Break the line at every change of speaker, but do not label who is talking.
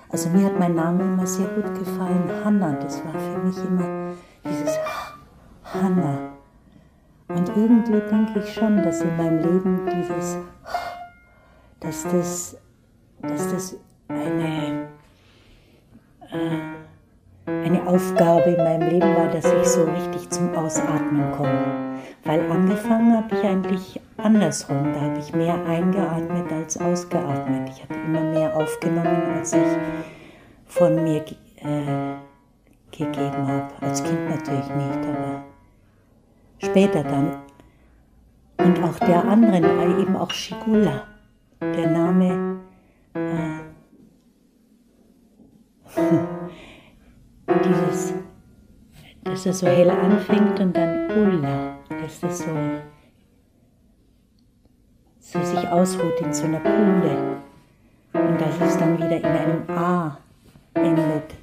Also mir hat mein Name immer sehr gut gefallen, Hanna, das war für mich immer dieses Hanna. Und irgendwie denke ich schon, dass in meinem Leben dass das eine Aufgabe in meinem Leben war, dass ich so richtig zum Ausatmen komme. Weil angefangen habe ich eigentlich andersrum. Da habe ich mehr eingeatmet als ausgeatmet. Ich habe immer mehr aufgenommen, als ich von mir gegeben habe. Als Kind natürlich nicht, aber später dann. Und auch der anderen, eben auch Shigula, der Name, dass er so hell anfängt und dann Ulla, dass das so sich ausruht in so einer Kuhle und dass es dann wieder in einem A endet.